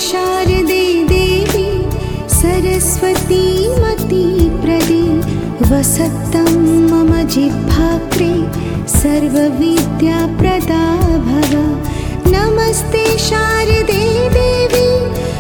शारदे देवी सरस्वती मतिप्रदे वसतं मम जिह्वाग्रे सर्वविद्याप्रदा भव। नमस्ते शारदे देवी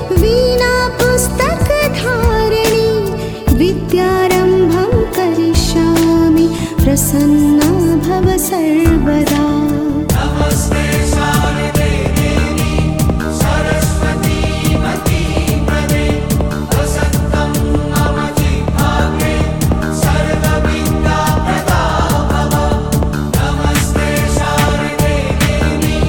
वीणापुस्तकधारिणी विद्यारम्भं करिष्यामि प्रसन्ना भव सर्वदा। नमस्ते शारदे देवी सरस्वती मतिप्रदे वसतं मम जिह्वाग्रे सर्वविद्याप्रदा भव। नमस्ते शारदे देवी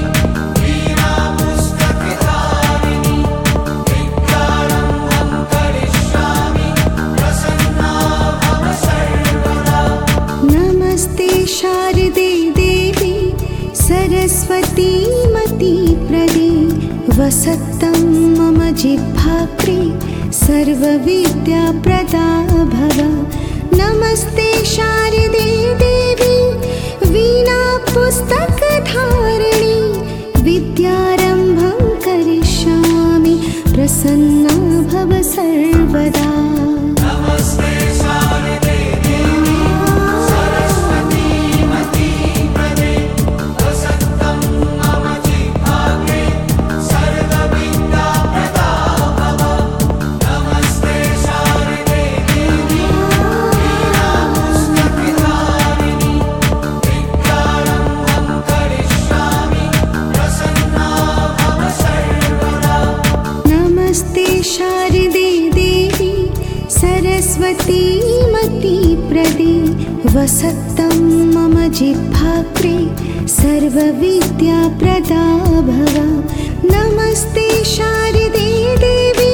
वीणापुस्तकधारिणी विद्यारम्भं करिष्यामि प्रसन्ना भव सर्वदा। नमस्ते शारदे देवी सरस्वती मतिप्रदे वसतं मम जिह्वाग्रे सर्वविद्याप्रदा भव। नमस्ते शारदे देवी वीणापुस्तकधारिणी विद्यारम्भं करिष्यामि प्रसन्ना भव सर्वदा। नमस्ते शारदे देवी सरस्वती मतिप्रदे वसतं मम जिह्वाग्रे सर्वविद्याप्रदा भव। नमस्ते शारदे देवी वीणापुस्तकधारिणी विद्यारम्भं करिष्यामि प्रसन्ना भव सर्वदा। नमस्ते शारदे देवी सरस्वती मतिप्रदे वसतं मम जिह्वाग्रे सर्वविद्याप्रदा भव। नमस्ते शारदे देवी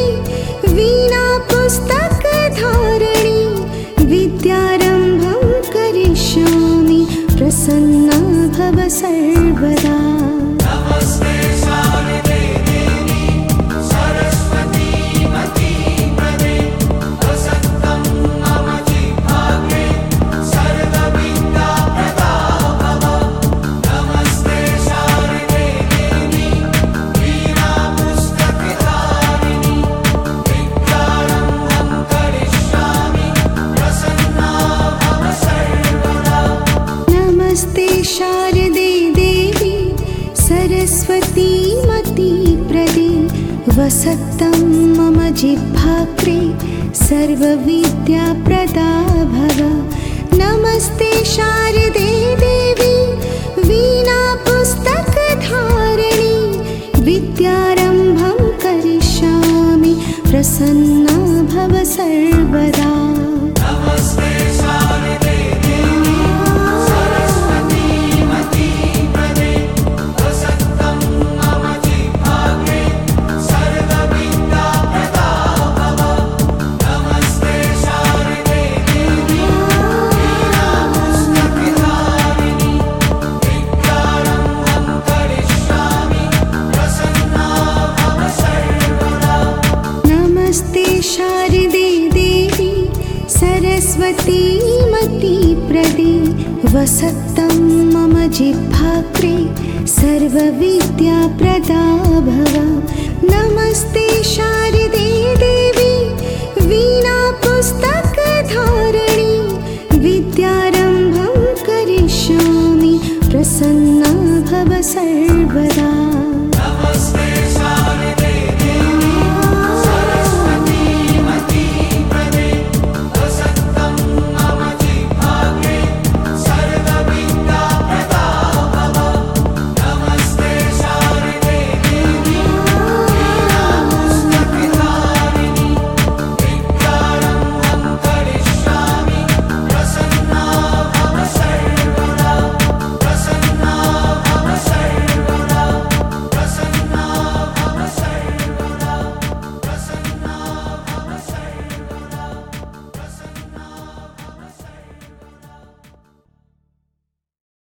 वीणापुस्तकधारिणी विद्यारम्भं करिष्यामि प्रसन्ना भव सर्वदा। नमस्ते शारदे देवी सरस्वती मतिप्रदे वसतं मम जिह्वाग्रे सर्वविद्याप्रदा भव। नमस्ते शारदे देवी वीणापुस्तकधारिणी विद्यारम्भं करिष्यामि प्रसन्ना भव सर्वदा। नमस्ते शारदे देवी सरस्वती मतिप्रदे वसतं मम जिह्वाग्रे सर्वविद्याप्रदा भव। नमस्ते शारदे देवी वीणापुस्तकधारिणी विद्यारम्भं करिष्यामि प्रसन्ना भव सर्वदा। नमस्ते शारदे देवी सरस्वती मतिप्रदे वसतं मम जिह्वाग्रे सर्वविद्याप्रदा भव। नमस्ते शारदे देवी वीणापुस्तकधारिणी विद्यारम्भं करिष्यामि प्रसन्ना भव सर्वदा। नमस्ते शारदे देवी सरस्वती मतिप्रदे वसतं मम जिह्वाग्रे सर्वविद्याप्रदा भव। नमस्ते शारदे देवी वीणापुस्तकधारिणी विद्यारम्भं करिष्यामि प्रसन्ना भव सर्वदा।